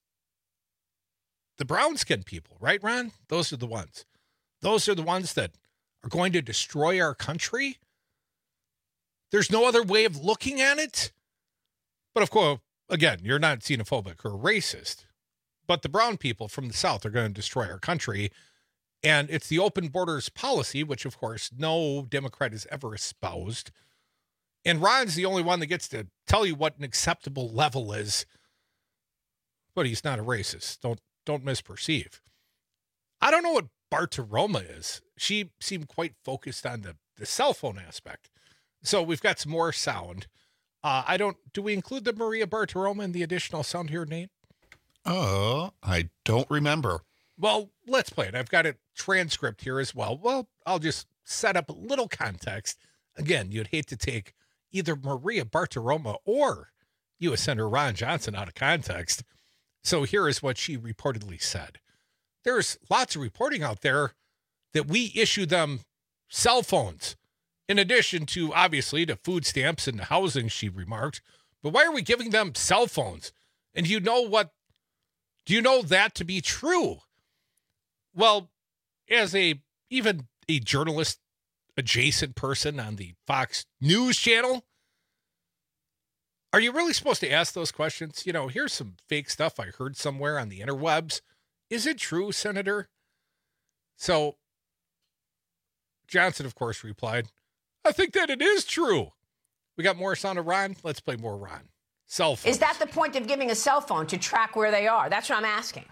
the brown-skinned people, right, Ron? Those are the ones. Those are the ones that are going to destroy our country. There's no other way of looking at it. But of course, again, you're not xenophobic or racist, but the brown people from the South are going to destroy our country. And it's the open borders policy, which, of course, no Democrat has ever espoused. And Ron's the only one that gets to tell you what an acceptable level is. But he's not a racist. Don't don't misperceive. I don't know what Bartiromo is. She seemed quite focused on the, the cell phone aspect. So we've got some more sound. Uh, I don't, do we include the Maria Bartiromo in the additional sound here, Nate?
Oh, I don't remember.
Well, let's play it. I've got a transcript here as well. Well, I'll just set up a little context. Again, you'd hate to take either Maria Bartiromo or U S Senator Ron Johnson out of context. So here is what she reportedly said. There's lots of reporting out there that we issue them cell phones, in addition to, obviously, to food stamps and housing, she remarked. But why are we giving them cell phones? And do you know what, do you know that to be true? Well, as a, even a journalist adjacent person on the Fox News channel, are you really supposed to ask those questions? You know, here's some fake stuff I heard somewhere on the interwebs. Is it true, Senator? So Johnson, of course, replied, I think that it is true. We got more sound of Ron. Let's play more Ron. Cell phone.
Is that the point of giving a cell phone, to track where they are? That's what I'm asking.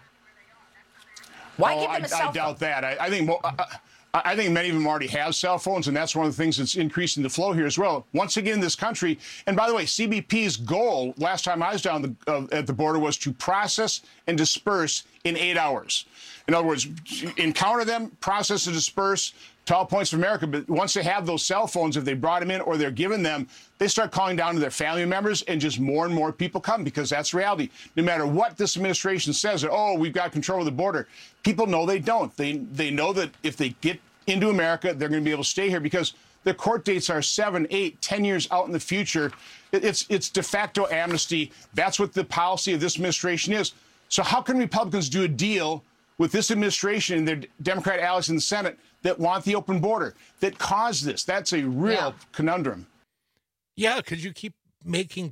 Why
oh,
give them a
I,
cell
I
phone?
doubt that. I, I think mo- I, I think many of them already have cell phones, and that's one of the things that's increasing the flow here as well. Once again, in this country, and by the way, C B P's goal last time I was down the, uh, at the border was to process and disperse in eight hours. In other words, encounter them, process and disperse to all points of America. But once they have those cell phones, if they brought them in or they're given them, they start calling down to their family members, and just more and more people come, because that's reality. No matter what this administration says, that, oh, we've got control of the border, people know they don't. They they know that if they get into America, they're going to be able to stay here, because their court dates are seven, eight, ten years out in the future. It, it's it's de facto amnesty. That's what the policy of this administration is. So how can Republicans do a deal with this administration and their Democrat allies in the Senate that want the open border, that caused this? That's a real yeah. conundrum.
Yeah, because you keep making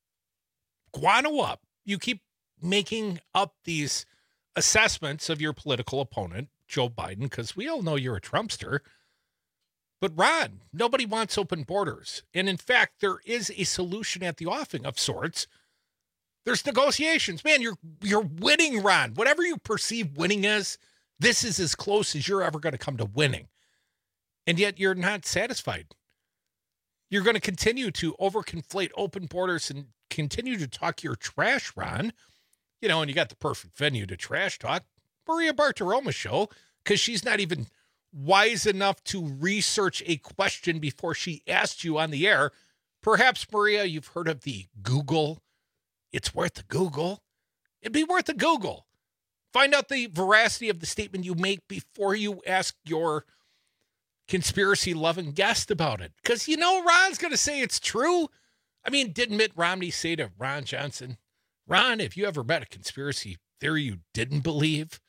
guano up. You keep making up these assessments of your political opponent, Joe Biden, because we all know you're a Trumpster. But Ron, nobody wants open borders. And in fact, there is a solution at the offing of sorts. There's negotiations. Man, you're you're winning, Ron. Whatever you perceive winning is, this is as close as you're ever going to come to winning. And yet you're not satisfied. You're going to continue to overconflate open borders and continue to talk your trash, Ron. You know, and you got the perfect venue to trash talk. Maria Bartiromo show, because she's not even wise enough to research a question before she asked you on the air. Perhaps, Maria, you've heard of the Google. It's worth the Google. It'd be worth the Google. Find out the veracity of the statement you make before you ask your conspiracy-loving guest about it. Because you know Ron's going to say it's true. I mean, didn't Mitt Romney say to Ron Johnson, Ron, have you ever met a conspiracy theory you didn't believe?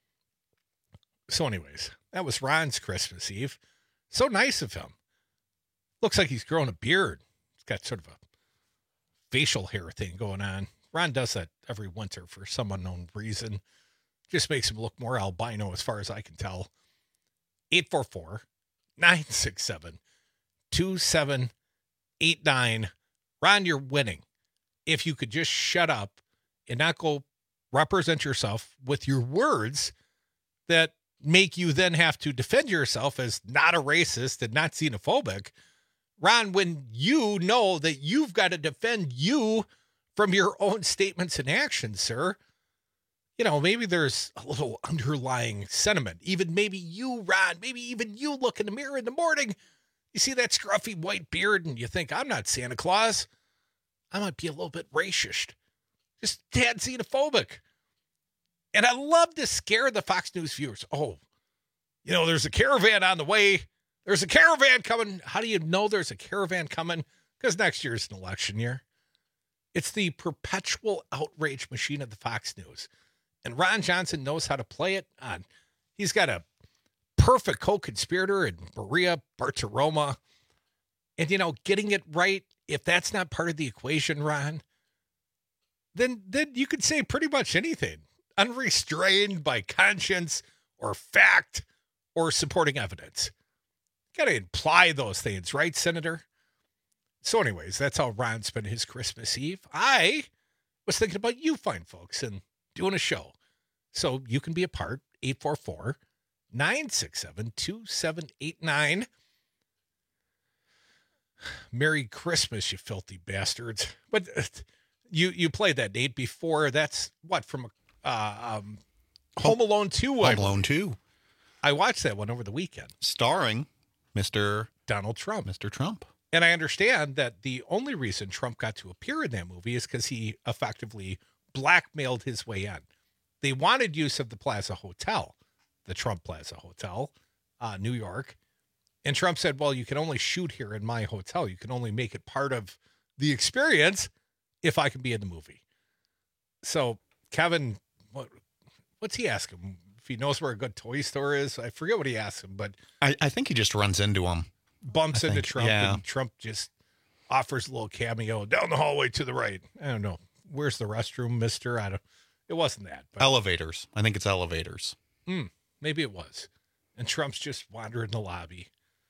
So anyways, that was Ron's Christmas Eve. So nice of him. Looks like he's growing a beard. He's got sort of a facial hair thing going on. Ron does that every winter for some unknown reason. Just makes him look more albino as far as I can tell. eight four four, nine six seven, two seven eight nine. Ron, you're winning. If you could just shut up and not go represent yourself with your words that make you then have to defend yourself as not a racist and not xenophobic. Ron, when you know that you've got to defend you from your own statements and actions, sir, you know, maybe there's a little underlying sentiment. Even maybe you, Ron, maybe even you look in the mirror in the morning, you see that scruffy white beard and you think, I'm not Santa Claus. I might be a little bit racist, just tad xenophobic. And I love to scare the Fox News viewers. Oh, you know, there's a caravan on the way. There's a caravan coming. How do you know there's a caravan coming? Because next year's an election year. It's the perpetual outrage machine of the Fox News. And Ron Johnson knows how to play it on. He's got a perfect co-conspirator in Maria Bartiromo. And, you know, getting it right, if that's not part of the equation, Ron, then, then you could say pretty much anything. Unrestrained by conscience or fact or supporting evidence. Got to imply those things, right, Senator? So anyways, that's how Ron spent his Christmas Eve. I was thinking about you fine folks and doing a show. So you can be a part, eight four four, nine six seven, two seven eight nine. Merry Christmas, you filthy bastards. But uh, you you played that, Nate, before. That's what, from uh, um, Home Alone two?
Home Alone two.
I watched that one over the weekend.
Starring Mister
Donald Trump.
Mister Trump.
And I understand that the only reason Trump got to appear in that movie is because he effectively blackmailed his way in. They wanted use of the Plaza Hotel, the Trump Plaza Hotel, uh, New York. And Trump said, well, you can only shoot here in my hotel. You can only make it part of the experience if I can be in the movie. So Kevin, what, what's he ask him? If he knows where a good toy store is? I forget what he asked him, but
I, I think he just runs into him.
Bumps
I
into
think,
Trump,
yeah.
and Trump just offers a little cameo down the hallway to the right. I don't know. Where's the restroom, mister? I don't, it wasn't that. But,
elevators. I think it's elevators.
mm, maybe it was. And Trump's just wandering the lobby.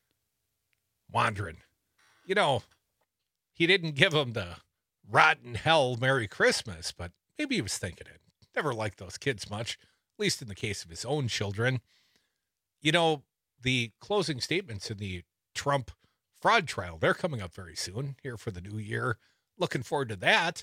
Wandering. You know, he didn't give him the rotten hell Merry Christmas, but maybe he was thinking it. Never liked those kids much, at least in the case of his own children. You know, the closing statements in the Trump fraud trial, they're coming up very soon here for the new year. Looking forward to that.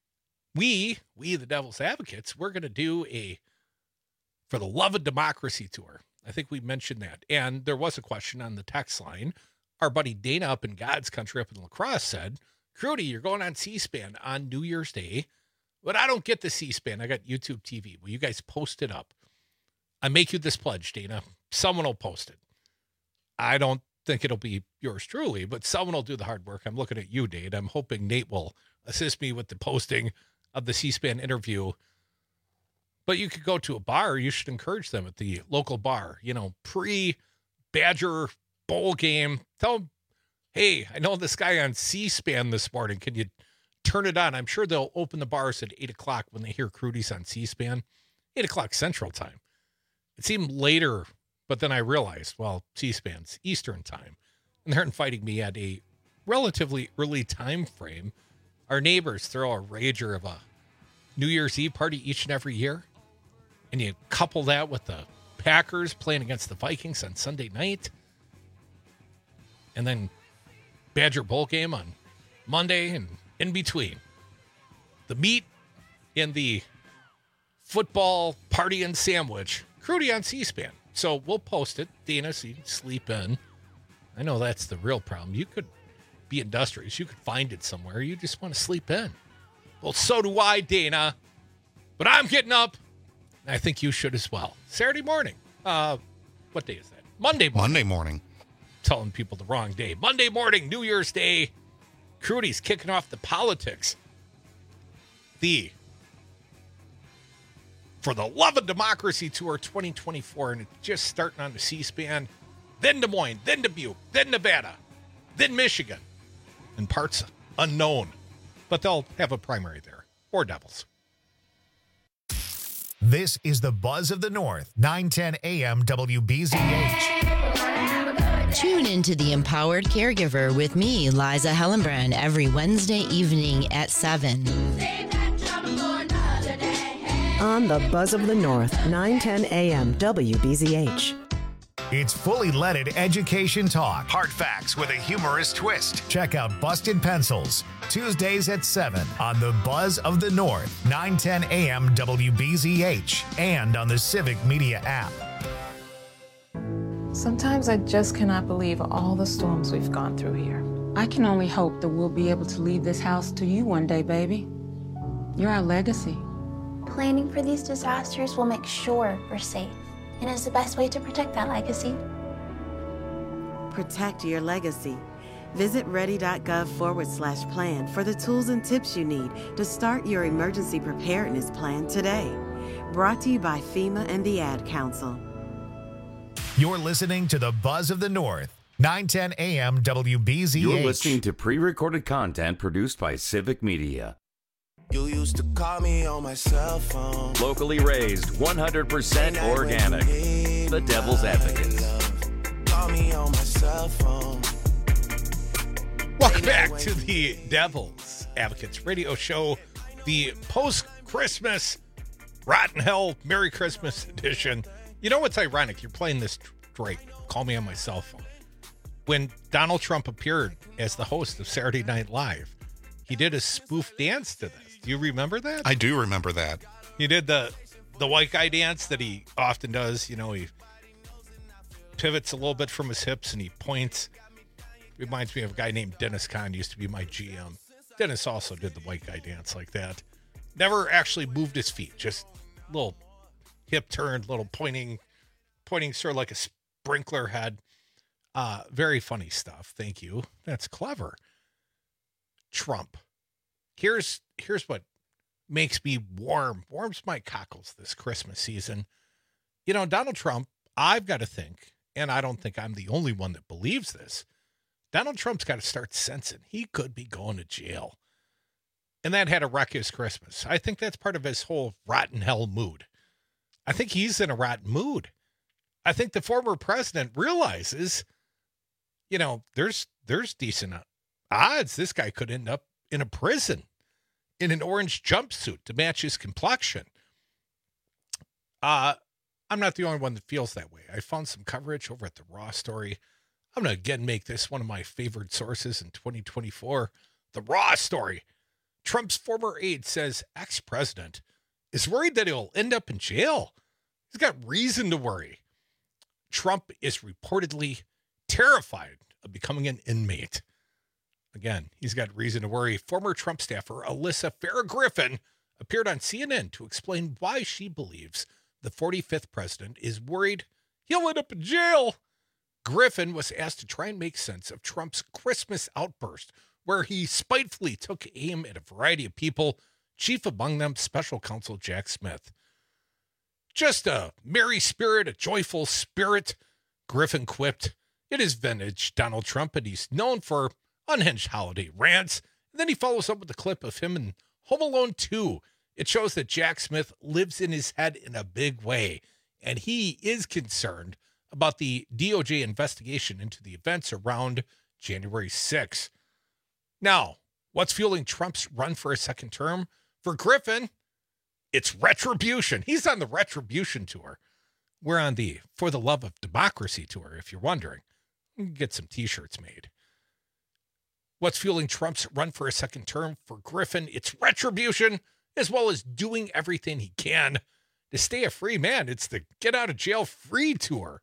We, we the Devil's Advocates, we're going to do a For the Love of Democracy tour. I think we mentioned that. And there was a question on the text line. Our buddy Dana up in God's country up in La Crosse said, Crudy, you're going on C-SPAN on New Year's Day, but I don't get the C-SPAN. I got YouTube T V. Will you guys post it up? I make you this pledge, Dana. Someone will post it. I don't think it'll be yours truly, but someone will do the hard work. I'm looking at you, Nate. I'm hoping Nate will assist me with the posting of the C-SPAN interview. But you could go to a bar. You should encourage them at the local bar, you know, pre-Badger bowl game. Tell them, hey, I know this guy on C-SPAN this morning. Can you turn it on? I'm sure they'll open the bars at eight o'clock when they hear Crudy's on C-SPAN. eight o'clock Central Time. It seemed later, but then I realized, well, C-SPAN's Eastern Time. And they're inviting me at a relatively early time frame. Our neighbors throw a rager of a New Year's Eve party each and every year. And you couple that with the Packers playing against the Vikings on Sunday night. And then Badger Bowl game on Monday and in between. The meat in the football party and sandwich. Crudy on C-SPAN. So we'll post it. Dana, so you can sleep in. I know that's the real problem. You could be industrious. You could find it somewhere. You just want to sleep in. Well, so do I, Dana. But I'm getting up. And I think you should as well. Saturday morning. Uh, what day is that? Monday morning.
Monday morning.
Telling people the wrong day. Monday morning, New Year's Day. Crudy's kicking off the politics. The For the Love of Democracy Tour twenty twenty-four. And it's just starting on the C-SPAN. Then Des Moines. Then Dubuque. Then Nevada. Then Michigan. And parts unknown. But they'll have a primary there. Or Devils.
This is the Buzz of the North, nine ten A M W B Z H.
Tune into The Empowered Caregiver with me, Liza Hellenbrand, every Wednesday evening at seven.
On the Buzz of the North, nine ten A M W B Z H.
It's fully leaded education talk. Hard facts with a humorous twist. Check out Busted Pencils, Tuesdays at seven on the Buzz of the North, nine ten A M W B Z H, and on the Civic Media app.
Sometimes I just cannot believe all the storms we've gone through here.
I can only hope that we'll be able to leave this house to you one day, baby. You're our legacy.
Planning for these disasters will make sure we're safe, and is the best way to protect that legacy.
Protect your legacy. Visit ready.gov forward slash plan for the tools and tips you need to start your emergency preparedness plan today. Brought to you by FEMA and the Ad Council.
You're listening to the Buzz of the North, nine ten A M W B Z H.
You're listening to pre-recorded content produced by Civic Media.
You used to call me on my cell phone.
Locally raised, one hundred percent organic. The Devil's Advocates.
Call me on my cell phone.
Welcome back to the Devil's Advocates radio show, the post-Christmas Rotten Hell Merry Christmas edition. You know what's ironic? You're playing this straight. Call me on my cell phone. When Donald Trump appeared as the host of Saturday Night Live, he did a spoof dance to this. Do you remember that?
I do remember that.
He did the the white guy dance that he often does. You know, he pivots a little bit from his hips and he points. Reminds me of a guy named Dennis Kahn, used to be my G M. Dennis also did the white guy dance like that. Never actually moved his feet, just a little hip turned, little pointing, pointing sort of like a sprinkler head. Uh, very funny stuff. Thank you. That's clever. Trump. Here's here's what makes me warm, warms my cockles this Christmas season. You know, Donald Trump, I've got to think, and I don't think I'm the only one that believes this, Donald Trump's got to start sensing he could be going to jail. And that had to wreck his Christmas. I think that's part of his whole rotten hell mood. I think he's in a rotten mood. I think the former president realizes, you know, there's there's decent odds this guy could end up in a prison in an orange jumpsuit to match his complexion. Uh, I'm not the only one that feels that way. I found some coverage over at the Raw Story. I'm going to again make this one of my favorite sources in twenty twenty-four. The Raw Story. Trump's former aide says ex-president is worried that he'll end up in jail. He's got reason to worry. Trump is reportedly terrified of becoming an inmate. Again, he's got reason to worry. Former Trump staffer Alyssa Farah Griffin appeared on C N N to explain why she believes the forty-fifth president is worried he'll end up in jail. Griffin was asked to try and make sense of Trump's Christmas outburst, where he spitefully took aim at a variety of people, chief among them special counsel Jack Smith. Just a merry spirit, a joyful spirit, Griffin quipped. It is vintage Donald Trump, and he's known for unhinged holiday rants. And then he follows up with a clip of him in Home Alone two. It shows that Jack Smith lives in his head in a big way, and he is concerned about the D O J investigation into the events around January sixth. Now, what's fueling Trump's run for a second term? For Griffin, it's retribution. He's on the retribution tour. We're on the For the Love of Democracy tour, if you're wondering. We can get some t-shirts made. What's fueling Trump's run for a second term? For Griffin, it's retribution, as well as doing everything he can to stay a free man. It's the get out of jail free tour.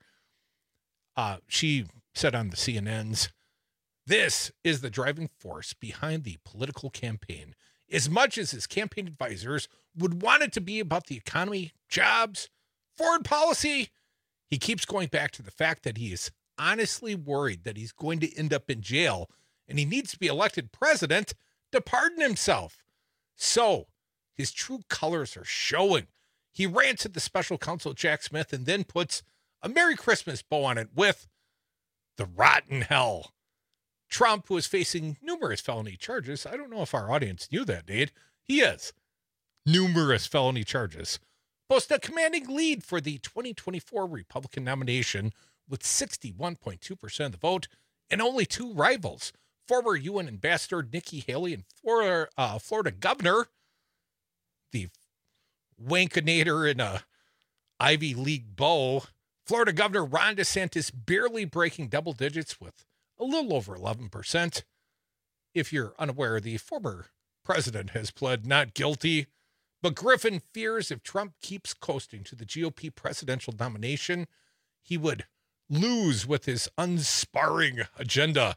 Uh, she said on the C N N's, this is the driving force behind the political campaign. As much as his campaign advisors would want it to be about the economy, jobs, foreign policy, he keeps going back to the fact that he is honestly worried that he's going to end up in jail and he needs to be elected president to pardon himself. So his true colors are showing. He rants at the special counsel Jack Smith and then puts a Merry Christmas bow on it with the rotten hell. Trump, who is facing numerous felony charges. I don't know if our audience knew that, Nate. He is. Numerous felony charges. boast a commanding lead for the twenty twenty-four Republican nomination with sixty-one point two percent of the vote and only two rivals, former U N Ambassador Nikki Haley and Florida, uh, Florida Governor, the wankinator in a Ivy League bow, Florida Governor Ron DeSantis barely breaking double digits with a little over eleven percent. If you're unaware, the former president has pled not guilty, but Griffin fears if Trump keeps coasting to the G O P presidential nomination, he would lose with his unsparring agenda.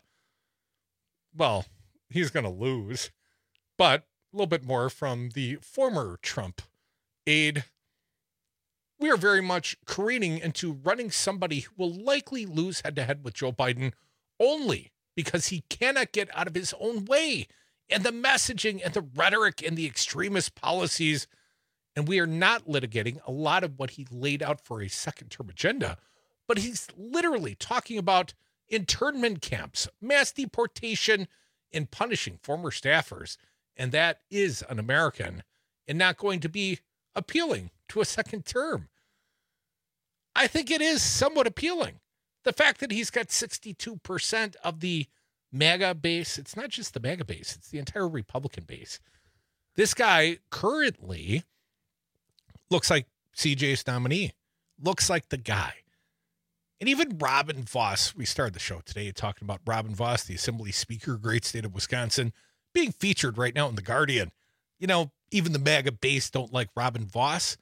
Well, he's going to lose, but a little bit more from the former Trump aide. We are very much careening into running somebody who will likely lose head-to-head with Joe Biden only because he cannot get out of his own way and the messaging and the rhetoric and the extremist policies. And we are not litigating a lot of what he laid out for a second-term agenda, but he's literally talking about internment camps, mass deportation, and punishing former staffers. And that is un-American and not going to be appealing to a second term. I think it is somewhat appealing. The fact that he's got sixty-two percent of the MAGA base, it's not just the MAGA base, it's the entire Republican base. This guy currently looks like C J's nominee, looks like the guy. And even Robin Vos, we started the show today talking about Robin Vos, the Assembly Speaker, great state of Wisconsin, being featured right now in The Guardian. You know, even the MAGA base don't like Robin Vos.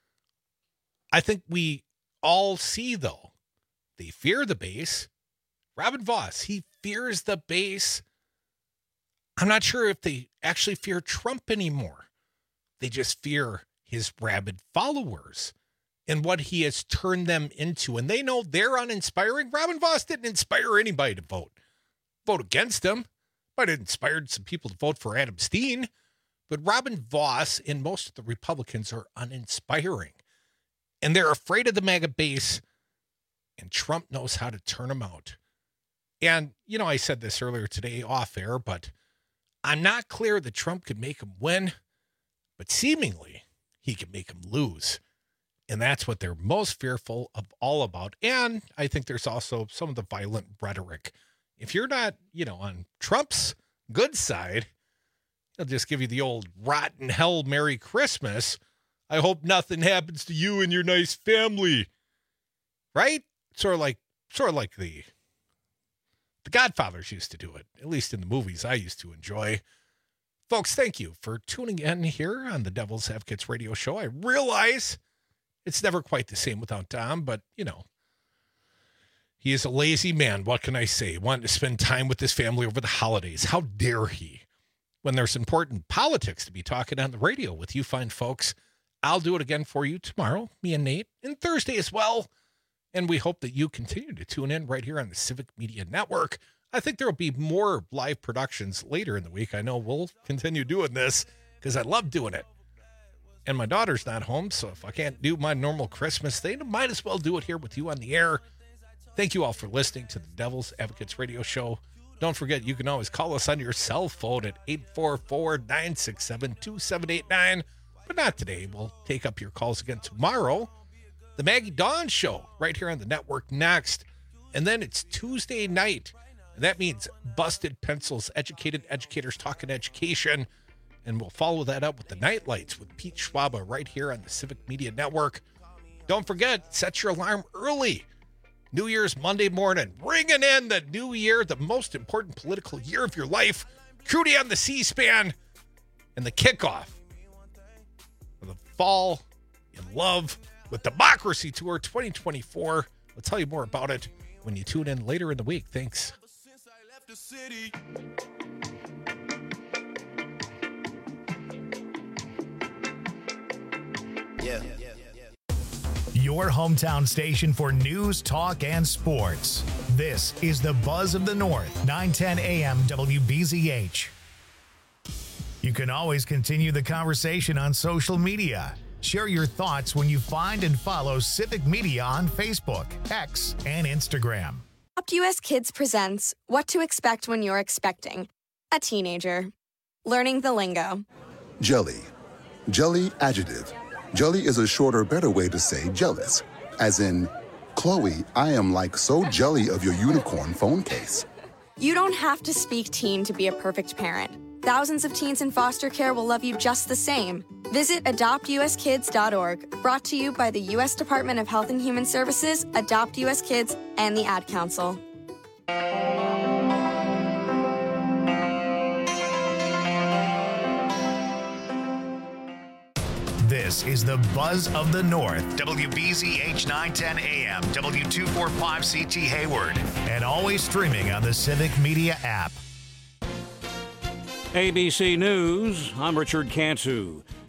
I think we all see, though, they fear the base. Robin Vos, he fears the base. I'm not sure if they actually fear Trump anymore. They just fear his rabid followers and what he has turned them into. And they know they're uninspiring. Robin Vos didn't inspire anybody to vote. Vote against him. Might have inspired some people to vote for Adam Steen. But Robin Vos and most of the Republicans are uninspiring. And they're afraid of the MAGA base. And Trump knows how to turn them out. And, you know, I said this earlier today off air, but I'm not clear that Trump could make him win. But seemingly, he can make him lose. And that's what they're most fearful of all about. And I think there's also some of the violent rhetoric. If you're not, you know, on Trump's good side, he'll just give you the old rotten hell Merry Christmas. I hope nothing happens to you and your nice family. Right? Sort of like, sort of like the, the Godfathers used to do it, at least in the movies I used to enjoy. Folks, thank you for tuning in here on the Devil's Advocates radio show. I realize it's never quite the same without Dom, but, you know, he is a lazy man. What can I say? Wanting to spend time with his family over the holidays. How dare he? When there's important politics to be talking on the radio with you fine folks, I'll do it again for you tomorrow, me and Nate, and Thursday as well. And we hope that you continue to tune in right here on the Civic Media Network. I think there will be more live productions later in the week. I know we'll continue doing this because I love doing it. And my daughter's not home, so if I can't do my normal Christmas thing, I might as well do it here with you on the air. Thank you all for listening to the Devil's Advocates radio show. Don't forget, you can always call us on your cell phone at eight four four, nine six seven, two seven eight nine. But not today. We'll take up your calls again tomorrow. The Maggie Dawn Show right here on the network next. And then it's Tuesday night. And that means Busted Pencils, Educated Educators Talking Education. And we'll follow that up with the Night Lights with Pete Schwaba right here on the Civic Media Network. Don't forget, set your alarm early. New Year's Monday morning, bringing in the new year, the most important political year of your life. Crudy on the C-SPAN and the kickoff of the Fall in Love with Democracy Tour twenty twenty-four. We'll tell you more about it when you tune in later in the week. Thanks.
Yeah. Your hometown station for news, talk, and sports. This is the Buzz of the North, nine ten A M W B Z H. You can always continue the conversation on social media. Share your thoughts when you find and follow Civic Media on Facebook, X, and Instagram.
Adopt U S Kids presents What to Expect When You're Expecting a Teenager. Learning the lingo.
Jelly. Jelly adjective. Jelly is a shorter, better way to say jealous. As in, Chloe, I am like so jelly of your unicorn phone case.
You don't have to speak teen to be a perfect parent. Thousands of teens in foster care will love you just the same. Visit adopt u s kids dot org, brought to you by the U S Department of Health and Human Services, Adopt U S Kids, and the Ad Council.
This is the Buzz of the North, W B Z H nine ten A M, W two forty-five C T Hayward, and always streaming on the Civic Media app.
A B C News, I'm Richard Cantu.